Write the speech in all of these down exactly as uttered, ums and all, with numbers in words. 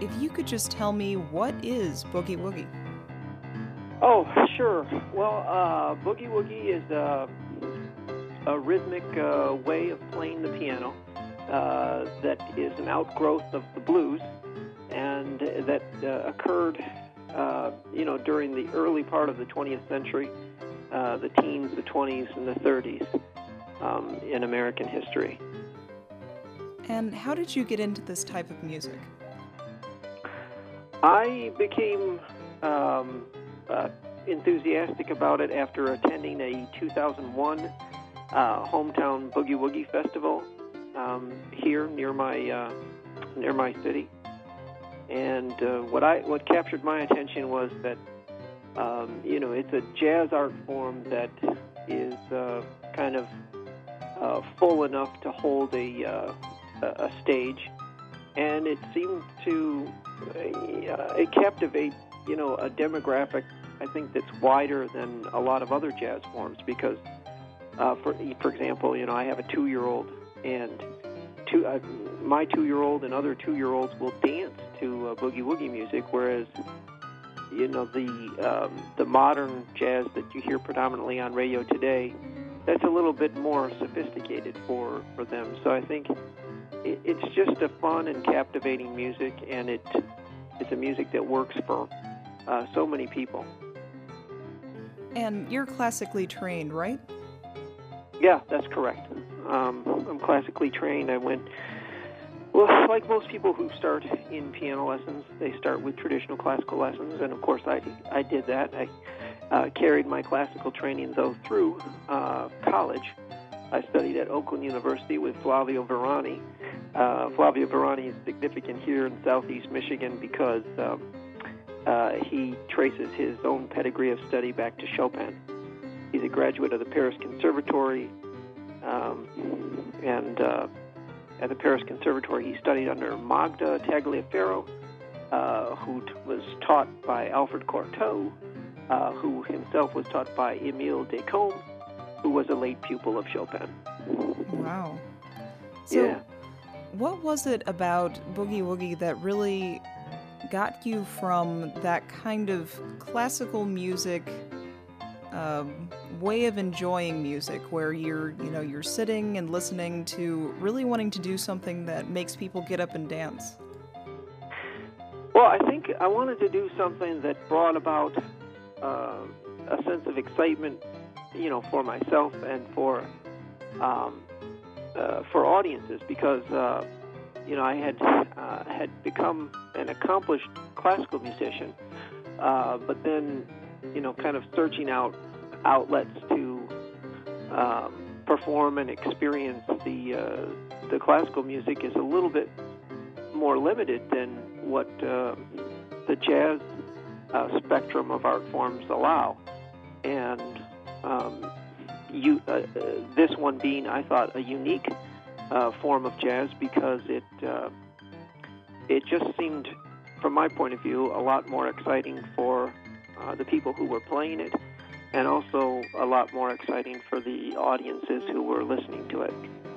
if you could just tell me, what is Boogie Woogie? Oh, sure. Well, uh, Boogie Woogie is uh, a rhythmic uh, way of playing the piano uh, that is an outgrowth of the blues, and that uh, occurred, uh, you know, during the early part of the twentieth century, uh, the teens, the twenties, and the thirties um, in American history. And how did you get into this type of music? I became um, uh, enthusiastic about it after attending a two thousand one uh, hometown Boogie Woogie festival um, here near my uh, near my city. And uh, what I what captured my attention was that um, you know it's a jazz art form that is uh, kind of uh, full enough to hold a uh, a stage, and it seemed to uh, captivate you know a demographic, I think, that's wider than a lot of other jazz forms, because uh, for for example, you know I have a two-year-old, and two, uh, my two-year-old and other two-year-olds will dance to uh, boogie woogie music, whereas you know the um, the modern jazz that you hear predominantly on radio today, that's a little bit more sophisticated for, for them. So I think it, it's just a fun and captivating music, and it it's a music that works for uh, so many people. And you're classically trained, right? Yeah, that's correct. Um, I'm classically trained. I went, well, like most people who start in piano lessons, they start with traditional classical lessons, and of course I, I did that. I uh, carried my classical training, though, through uh, college. I studied at Oakland University with Flavio Verani. Uh, Flavio Verani is significant here in southeast Michigan because um, uh, he traces his own pedigree of study back to Chopin. He's a graduate of the Paris Conservatory, um, and uh, at the Paris Conservatory he studied under Magda Tagliaferro, uh, who t- was taught by Alfred Cortot, uh, who himself was taught by Émile Descombes, who was a late pupil of Chopin. Wow. So yeah. What was it about Boogie Woogie that really got you from that kind of classical music um, way of enjoying music, where you're, you know, you're sitting and listening, to really wanting to do something that makes people get up and dance? Well, I think I wanted to do something that brought about uh, a sense of excitement, you know, for myself and for um, uh, for audiences, because uh, you know I had uh, had become an accomplished classical musician, uh, but then you know kind of searching out outlets to um, perform and experience the uh, the classical music is a little bit more limited than what uh, the jazz uh, spectrum of art forms allow, and um, you uh, uh, this one being, I thought, a unique uh, form of jazz, because it uh, it just seemed, from my point of view, a lot more exciting for uh, the people who were playing it, and also a lot more exciting for the audiences who were listening to it.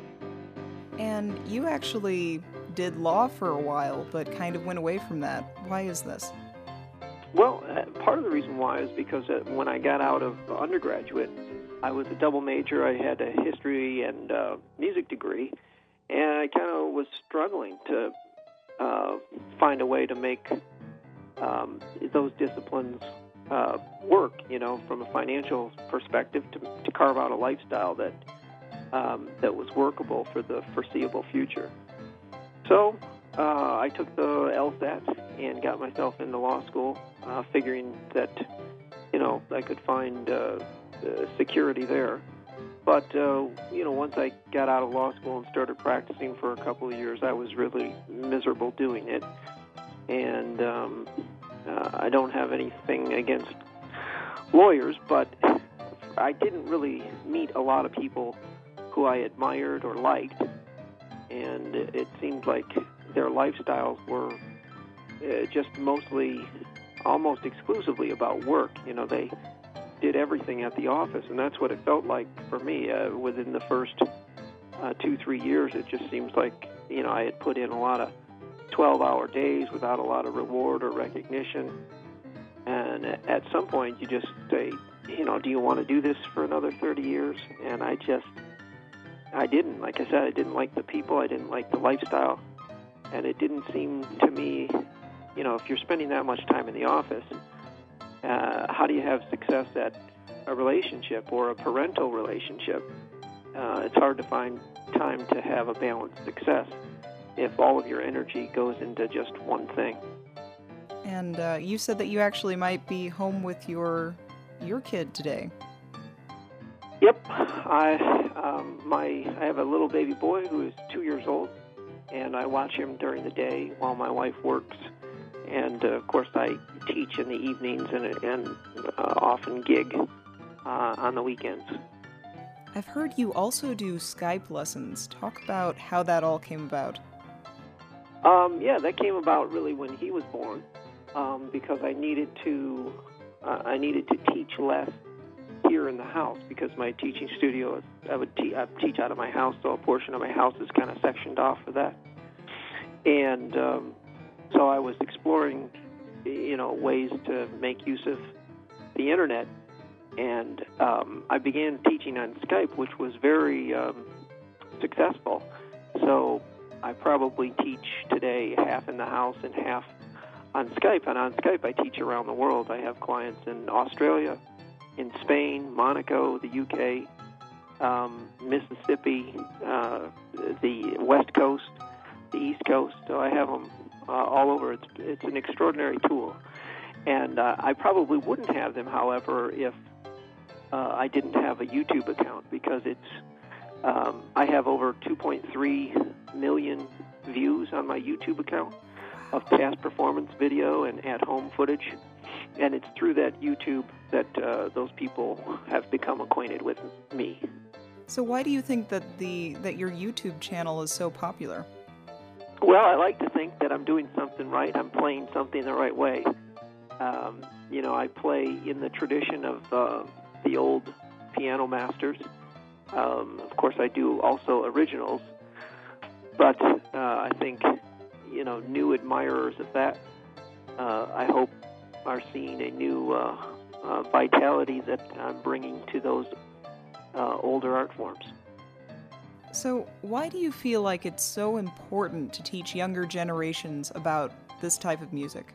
And you actually did law for a while, but kind of went away from that. Why is this? Well, uh, part of the reason why is because uh, when I got out of undergraduate, I was a double major. I had a history and uh, music degree, and I kind of was struggling to uh, find a way to make um, those disciplines uh, work, you know, from a financial perspective, to, to carve out a lifestyle that um, that was workable for the foreseeable future. So uh, I took the LSAT and got myself into law school, uh, figuring that, you know, I could find uh, uh, security there. But, uh, you know, once I got out of law school and started practicing for a couple of years, I was really miserable doing it. And um, uh, I don't have anything against lawyers, but I didn't really meet a lot of people who I admired or liked. And it seemed like their lifestyles were uh, just mostly, almost exclusively about work. You know, they did everything at the office, and that's what it felt like for me. Uh, within the first uh, two, three years, it just seems like, you know, I had put in a lot of twelve-hour days without a lot of reward or recognition. And at some point, you just say, you know, do you want to do this for another thirty years? And I just, I didn't. Like I said, I didn't like the people. I didn't like the lifestyle. And it didn't seem to me, you know, if you're spending that much time in the office, uh, how do you have success at a relationship or a parental relationship? Uh, it's hard to find time to have a balanced success if all of your energy goes into just one thing. And uh, you said that you actually might be home with your your kid today. Yep, I um, my I have a little baby boy who is two years old, and I watch him during the day while my wife works. And uh, of course, I teach in the evenings and and uh, often gig uh, on the weekends. I've heard you also do Skype lessons. Talk about how that all came about. Um, yeah, that came about really when he was born, um, because I needed to uh, I needed to teach less here in the house because my teaching studio is, I would te- I teach out of my house, so a portion of my house is kind of sectioned off for that. And um, so I was exploring, you know, ways to make use of the internet, and um, I began teaching on Skype, which was very um, successful. So I probably teach today half in the house and half on Skype. And on Skype, I teach around the world. I have clients in Australia, in Spain, Monaco, the U K, um, Mississippi, uh, the West Coast, the East Coast. So I have them uh, all over. It's it's an extraordinary tool. And uh, I probably wouldn't have them, however, if uh, I didn't have a YouTube account, because it's um, I have over two point three million views on my YouTube account of past performance video and at-home footage, and it's through that YouTube that uh, those people have become acquainted with me. So why do you think that the that your YouTube channel is so popular? Well, I like to think that I'm doing something right. I'm playing something the right way. Um, you know, I play in the tradition of uh, the old piano masters. Um, of course, I do also originals, but uh, I think, you know, new admirers of that, uh, I hope, are seeing a new uh, uh, vitality that I'm bringing to those uh, older art forms. So why do you feel like it's so important to teach younger generations about this type of music?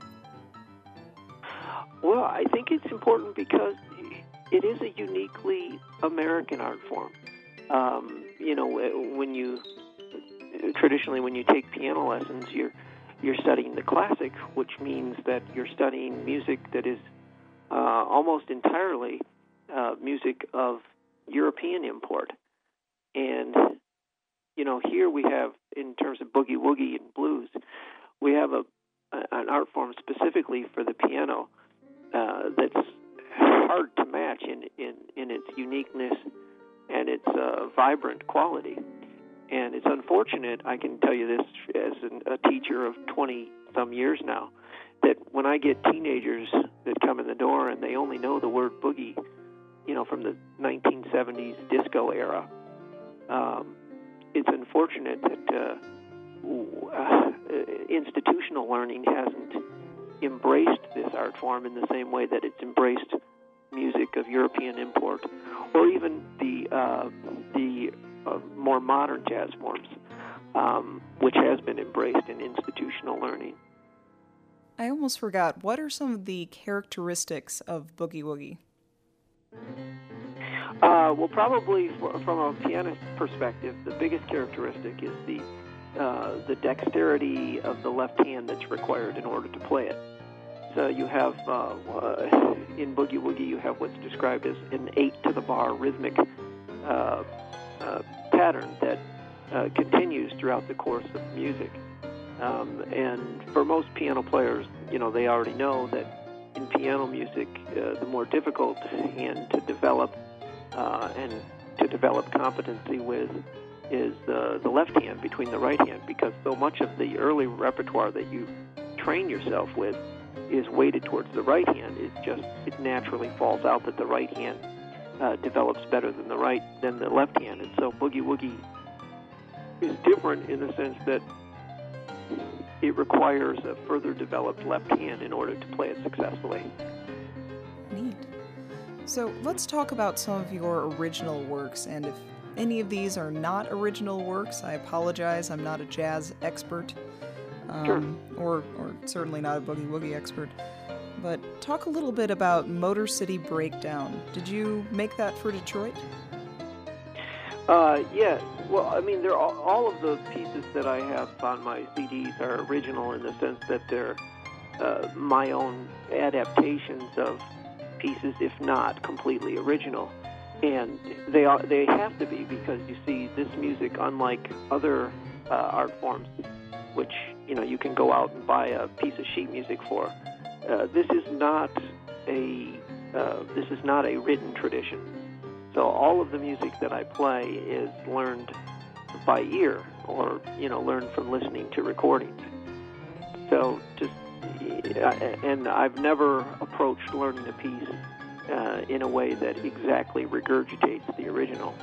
Well, I think it's important because it is a uniquely American art form. Um, you know, when you traditionally when you take piano lessons, you're you're studying the classic, which means that you're studying music that is uh, almost entirely uh, music of European import. And you know, here we have, in terms of boogie woogie and blues, we have a an art form specifically for the piano uh, that's hard to match in, in, in its uniqueness and its uh, vibrant quality. And it's unfortunate, I can tell you this as an, a teacher of twenty-some years now, that when I get teenagers that come in the door and they only know the word boogie, you know, from the nineteen seventies disco era, um, it's unfortunate that uh, uh, institutional learning hasn't embraced this art form in the same way that it's embraced music of European import, or even the uh, the uh, more modern jazz forms, um, which has been embraced in institutional learning. I almost forgot. What are some of the characteristics of boogie woogie? Uh, well, probably from a pianist perspective, the biggest characteristic is the uh, the dexterity of the left hand that's required in order to play it. So you have, uh, uh, in boogie woogie, you have what's described as an eight to the bar rhythmic uh, uh, pattern that uh, continues throughout the course of music. Um, and for most piano players, you know, they already know that in piano music, uh, the more difficult hand to develop uh, and to develop competency with is the, the left hand between the right hand, because so much of the early repertoire that you train yourself with is weighted towards the right hand. It just it naturally falls out that the right hand uh, develops better than the right than the left hand, and so boogie woogie is different in the sense that it requires a further developed left hand in order to play it successfully. Neat. So let's talk about some of your original works, and if any of these are not original works, I apologize, I'm not a jazz expert, um, sure. or, or certainly not a boogie-woogie expert, but talk a little bit about Motor City Breakdown. Did you make that for Detroit? Uh, yeah, well, I mean, they're all, all of the pieces that I have on my C Ds are original in the sense that they're uh, my own adaptations of pieces, if not completely original. And they are, they have to be, because you see, this music, unlike other uh, art forms, which, you know, you can go out and buy a piece of sheet music for, uh, this is not a uh, this is not a written tradition. So all of the music that I play is learned by ear, or, you know, learned from listening to recordings. So just, and I've never approached learning a piece uh, in a way that exactly regurgitates the original.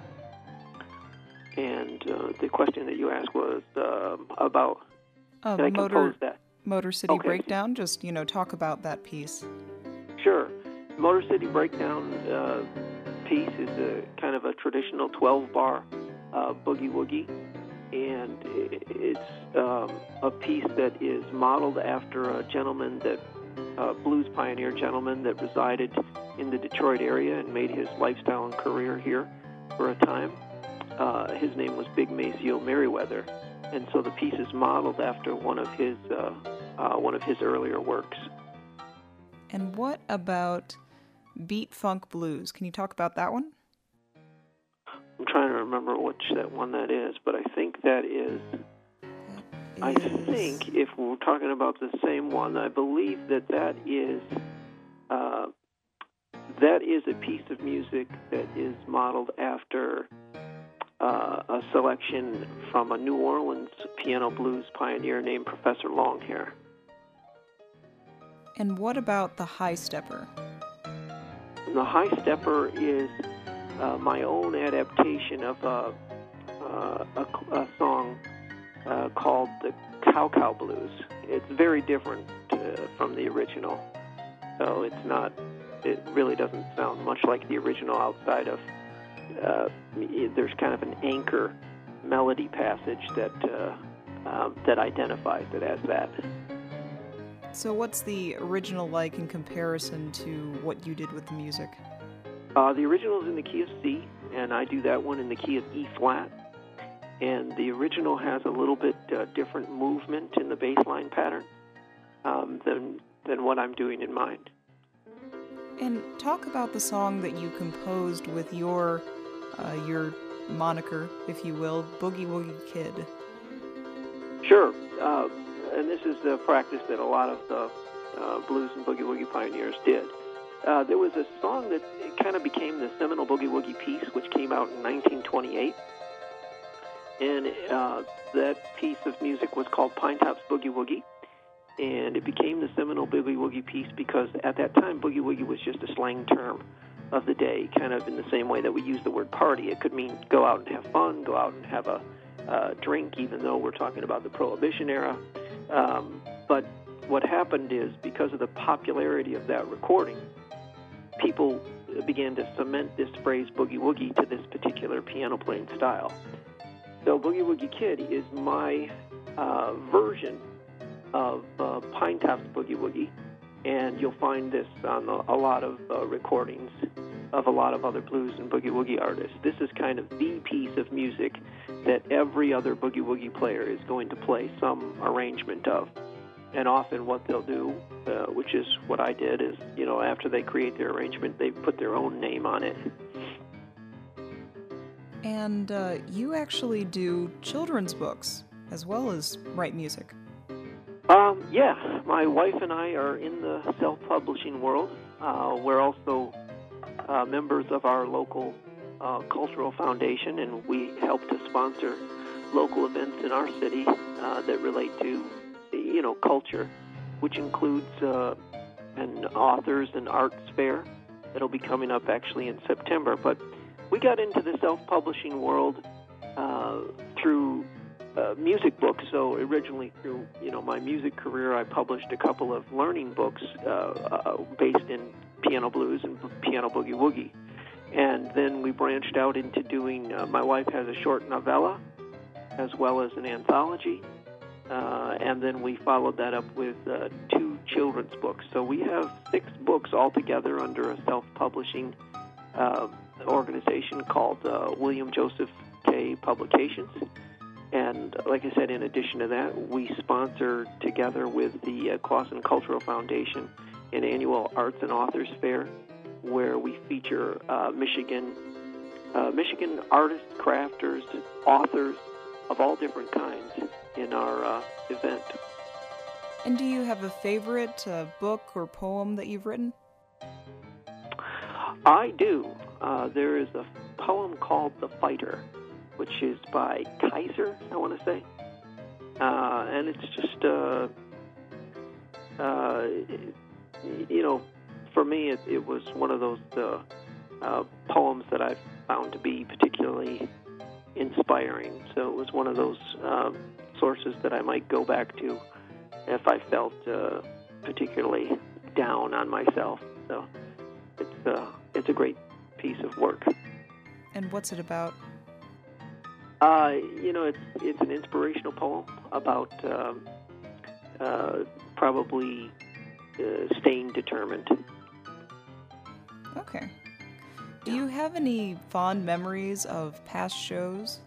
And uh, the question that you asked was um, about, uh, did I Motor, compose that? Motor City Okay. Breakdown, just, you know, talk about that piece. Sure. Motor City Breakdown uh, piece is a kind of a traditional twelve-bar uh, boogie-woogie, and it's um, a piece that is modeled after a gentleman that, a blues pioneer gentleman that resided in the Detroit area and made his lifestyle and career here for a time. Uh, his name was Big Maceo Merriweather, and so the piece is modeled after one of his uh, uh, one of his earlier works. And what about Beat Funk Blues? Can you talk about that one? I'm trying to remember which that one that is, but I think that is, I think if we're talking about the same one, I believe that that is, uh, that is a piece of music that is modeled after uh, a selection from a New Orleans piano blues pioneer named Professor Longhair. And what about the High Stepper? The High Stepper is uh, my own adaptation of a, uh, a, a song uh, called the Cow Cow Blues. It's very different uh, from the original, so it's not, it really doesn't sound much like the original outside of, uh, there's kind of an anchor melody passage that, uh, um, that identifies it as that. So what's the original like in comparison to what you did with the music? Uh, the original is in the key of C, and I do that one in the key of E flat. And the original has a little bit uh, different movement in the bass line pattern um, than than what I'm doing in mine. And talk about the song that you composed with your uh, your moniker, if you will, Boogie Woogie Kid. Sure. Uh, and this is the practice that a lot of the uh, blues and boogie woogie pioneers did. Uh, there was a song that kind of became the seminal boogie woogie piece, which came out in nineteen twenty-eight. And uh, that piece of music was called Pine Top's Boogie Woogie. And it became the seminal boogie woogie piece because at that time, boogie woogie was just a slang term of the day, kind of in the same way that we use the word party. It could mean go out and have fun, go out and have a uh, drink, even though we're talking about the Prohibition era. Um, but what happened is, because of the popularity of that recording, people began to cement this phrase boogie woogie to this particular piano playing style. So Boogie Woogie Kid is my uh, version of uh, Pine Top's Boogie Woogie, and you'll find this on a, a lot of uh, recordings of a lot of other blues and boogie woogie artists. This is kind of the piece of music that every other boogie woogie player is going to play some arrangement of. And often what they'll do, uh, which is what I did, is, you know, after they create their arrangement, they put their own name on it. And uh, you actually do children's books as well as write music. Um, yeah, my wife and I are in the self-publishing world. Uh, we're also uh, members of our local uh, cultural foundation, and we help to sponsor local events in our city uh, that relate to, you know, culture, which includes uh, an authors and arts fair that'll be coming up actually in September. But we got into the self-publishing world uh, through uh, music books. So originally, through you know my music career, I published a couple of learning books uh, uh, based in piano blues and piano boogie woogie. And then we branched out into doing. Uh, my wife has a short novella, as well as an anthology. Uh, and then we followed that up with uh, two children's books. So we have six books altogether under a self-publishing uh, organization called uh, William Joseph K. Publications. And like I said, in addition to that, we sponsor together with the uh, Clausen Cultural Foundation an annual Arts and Authors Fair, where we feature uh, Michigan, uh, Michigan artists, crafters, authors of all different kinds in our uh, event. And do you have a favorite uh, book or poem that you've written? I do. Uh, there is a poem called The Fighter, which is by Kaiser, I want to say. Uh, and it's just, uh, uh, you know, for me, it, it was one of those uh, uh, poems that I found to be particularly inspiring. So it was one of those um, sources that I might go back to if I felt uh, particularly down on myself. So it's uh, it's a great piece of work. And what's it about? Uh, you know, it's it's an inspirational poem about um, uh, probably uh, staying determined. Okay. Do you have any fond memories of past shows?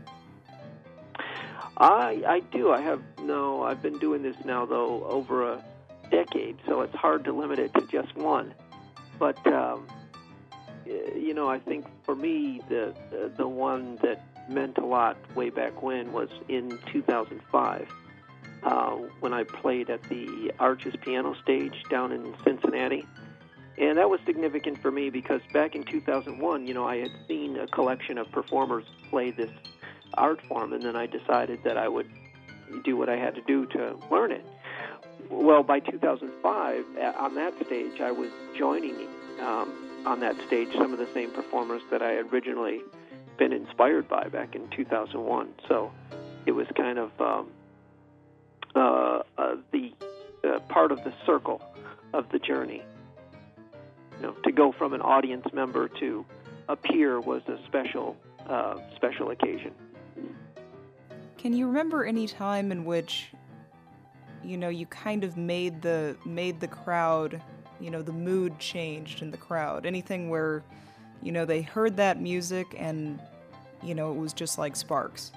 I I do. I have no. I've been doing this now though over a decade, so it's hard to limit it to just one. But um, you know, I think for me the the one that meant a lot way back when was in two thousand five uh, when I played at the Arches Piano Stage down in Cincinnati. And that was significant for me because back in two thousand one, you know, I had seen a collection of performers play this art form, and then I decided that I would do what I had to do to learn it. Well, by two thousand five, on that stage, I was joining um, on that stage some of the same performers that I had originally been inspired by back in two thousand one. So it was kind of um, uh, uh, the uh, part of the circle of the journey. You know, to go from an audience member to a peer was a special, uh, special occasion. Can you remember any time in which, you know, you kind of made the made the crowd, you know, the mood changed in the crowd? Anything where, you know, they heard that music and, you know, it was just like sparks?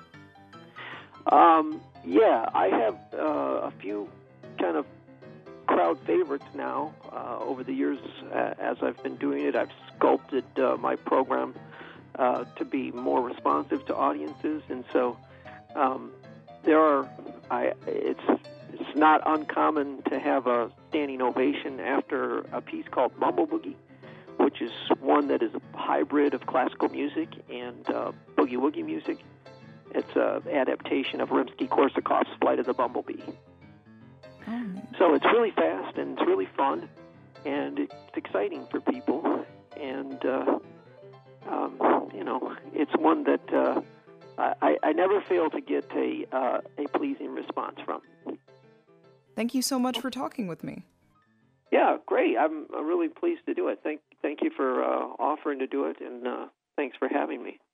Um, yeah, I have uh, a few kind of crowd favorites now. Uh, over the years, uh, as I've been doing it, I've sculpted uh, my program uh, to be more responsive to audiences, and so um, there are. I it's it's not uncommon to have a standing ovation after a piece called Mumble Boogie, which is one that is a hybrid of classical music and uh, boogie woogie music. It's an adaptation of Rimsky-Korsakov's Flight of the Bumblebee. Oh. So it's really fast and it's really fun and it's exciting for people. And, uh, um, you know, it's one that uh, I, I never fail to get a, uh, a pleasing response from. Thank you so much for talking with me. Yeah, great. I'm, I'm really pleased to do it. Thank, thank you for uh, offering to do it, and uh, thanks for having me.